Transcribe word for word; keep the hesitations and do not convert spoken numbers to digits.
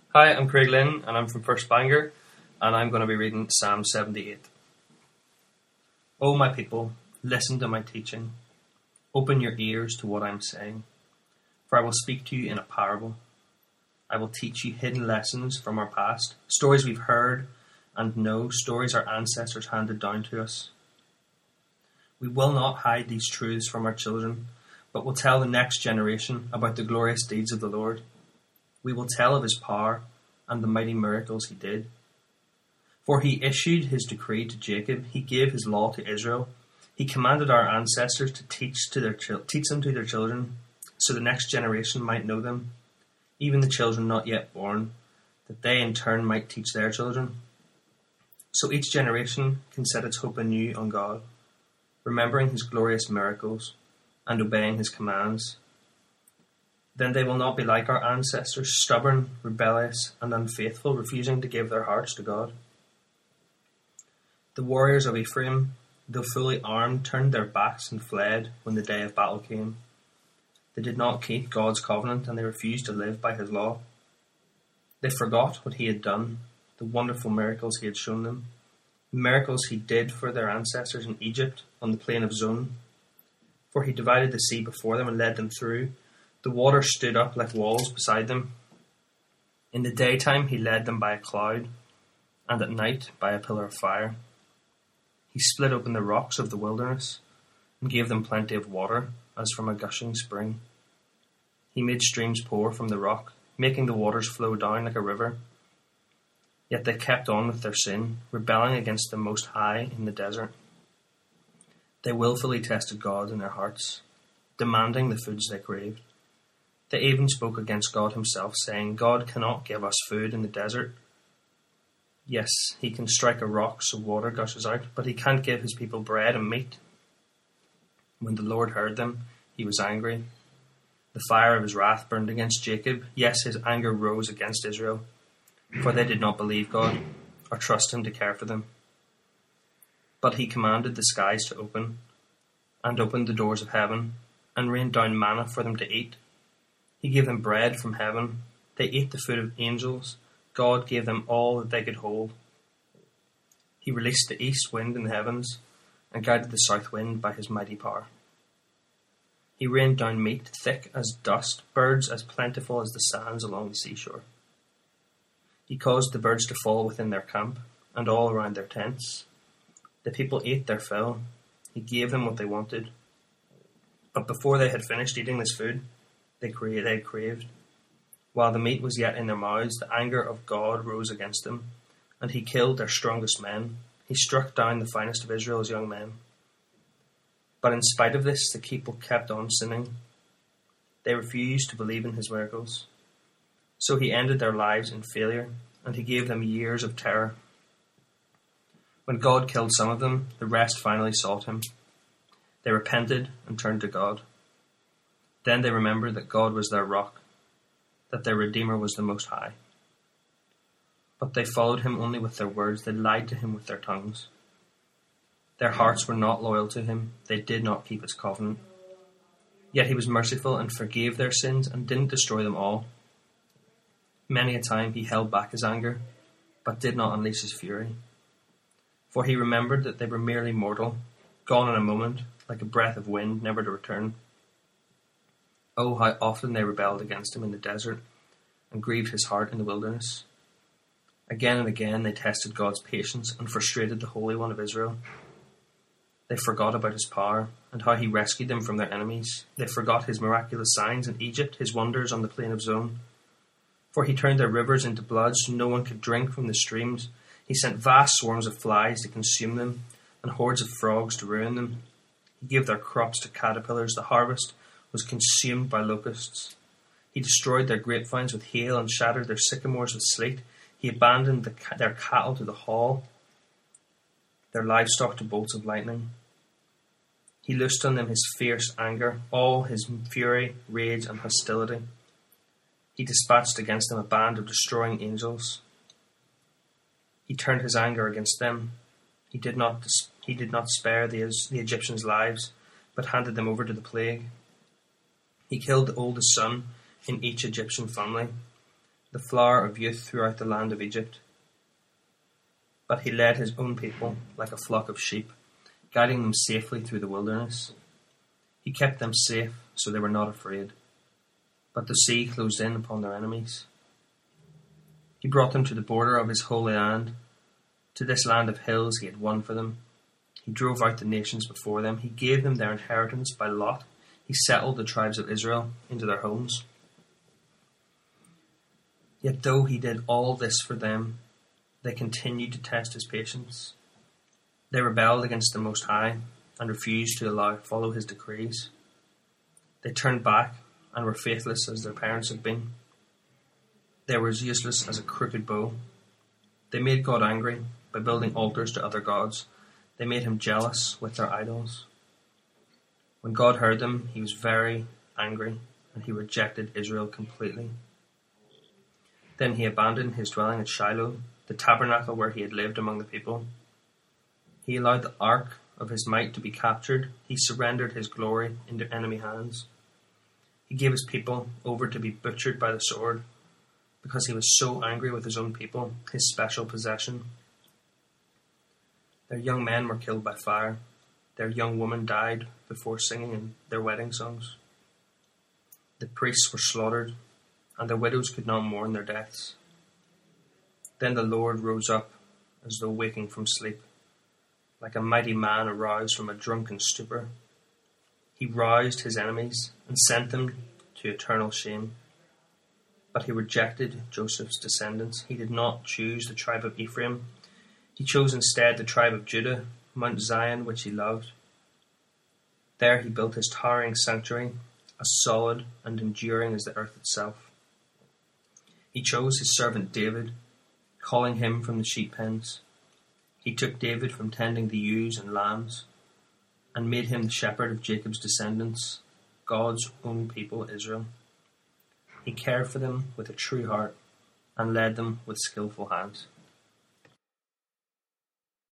Hi, I'm Craig Lynn, and I'm from First Bangor, and I'm going to be reading Psalm seventy-eight. O my people, listen to my teaching. Open your ears to what I'm saying, for I will speak to you in a parable. I will teach you hidden lessons from our past, stories we've heard and know, stories our ancestors handed down to us. We will not hide these truths from our children, but will tell the next generation about the glorious deeds of the Lord. We will tell of his power and the mighty miracles he did. For he issued his decree to Jacob, he gave his law to Israel. He commanded our ancestors to teach to their teach them to their children, so the next generation might know them, even the children not yet born, that they in turn might teach their children. So each generation can set its hope anew on God, remembering his glorious miracles and obeying his commands. Then they will not be like our ancestors, stubborn, rebellious, and unfaithful, refusing to give their hearts to God. The warriors of Ephraim, though fully armed, turned their backs and fled when the day of battle came. They did not keep God's covenant, and they refused to live by his law. They forgot what he had done, the wonderful miracles he had shown them, the miracles he did for their ancestors in Egypt on the plain of Zon. For he divided the sea before them and led them through. The water stood up like walls beside them. In the daytime he led them by a cloud, and at night by a pillar of fire. He split open the rocks of the wilderness, and gave them plenty of water, as from a gushing spring. He made streams pour from the rock, making the waters flow down like a river. Yet they kept on with their sin, rebelling against the Most High in the desert. They willfully tested God in their hearts, demanding the foods they craved. They even spoke against God himself, saying, God cannot give us food in the desert. Yes, he can strike a rock so water gushes out, but he can't give his people bread and meat. When the Lord heard them, he was angry. The fire of his wrath burned against Jacob. Yes, his anger rose against Israel, for they did not believe God or trust him to care for them. But he commanded the skies to open, and opened the doors of heaven, and rained down manna for them to eat. He gave them bread from heaven. They ate the food of angels. God gave them all that they could hold. He released the east wind in the heavens, and guided the south wind by his mighty power. He rained down meat thick as dust, birds as plentiful as the sands along the seashore. He caused the birds to fall within their camp, and all around their tents. The people ate their fill. He gave them what they wanted. But before they had finished eating this food, they they craved. While the meat was yet in their mouths, the anger of God rose against them, and he killed their strongest men. He struck down the finest of Israel's young men. But in spite of this, the people kept on sinning. They refused to believe in his miracles. So he ended their lives in failure, and he gave them years of terror. When God killed some of them, the rest finally sought him. They repented and turned to God. Then they remembered that God was their rock, that their Redeemer was the Most High. But they followed him only with their words. They lied to him with their tongues. Their hearts were not loyal to him. They did not keep his covenant. Yet he was merciful and forgave their sins and didn't destroy them all. Many a time he held back his anger, but did not unleash his fury. For he remembered that they were merely mortal, gone in a moment, like a breath of wind, never to return. Oh, how often they rebelled against him in the desert, and grieved his heart in the wilderness. Again and again they tested God's patience and frustrated the Holy One of Israel. They forgot about his power, and how he rescued them from their enemies. They forgot his miraculous signs in Egypt, his wonders on the plain of Zon. For he turned their rivers into blood so no one could drink from the streams. He sent vast swarms of flies to consume them, and hordes of frogs to ruin them. He gave their crops to caterpillars. The harvest was consumed by locusts. He destroyed their grapevines with hail and shattered their sycamores with sleet. He abandoned the, their cattle to the haul, their livestock to bolts of lightning. He loosed on them his fierce anger, all his fury, rage, and hostility. He dispatched against them a band of destroying angels. He turned his anger against them. He did not, he did not spare the, the Egyptians' lives, but handed them over to the plague. He killed the oldest son in each Egyptian family, the flower of youth throughout the land of Egypt. But he led his own people like a flock of sheep, guiding them safely through the wilderness. He kept them safe, so they were not afraid. But the sea closed in upon their enemies. He brought them to the border of his holy land, to this land of hills he had won for them. He drove out the nations before them. He gave them their inheritance by lot. He settled the tribes of Israel into their homes. Yet though he did all this for them, they continued to test his patience. They rebelled against the Most High and refused to allow follow his decrees. They turned back and were faithless as their parents had been. They were as useless as a crooked bow. They made God angry by building altars to other gods. They made him jealous with their idols. When God heard them, he was very angry, and he rejected Israel completely. Then he abandoned his dwelling at Shiloh, the tabernacle where he had lived among the people. He allowed the ark of his might to be captured. He surrendered his glory into enemy hands. He gave his people over to be butchered by the sword, because he was so angry with his own people, his special possession. Their young men were killed by fire. Their young women died before singing in their wedding songs. The priests were slaughtered, and their widows could not mourn their deaths. Then the Lord rose up as though waking from sleep, like a mighty man aroused from a drunken stupor. He roused his enemies and sent them to eternal shame. But he rejected Joseph's descendants. He did not choose the tribe of Ephraim. He chose instead the tribe of Judah, Mount Zion, which he loved. There he built his towering sanctuary, as solid and enduring as the earth itself. He chose his servant David, calling him from the sheep pens. He took David from tending the ewes and lambs, and made him the shepherd of Jacob's descendants, God's own people Israel. He cared for them with a true heart, and led them with skillful hands.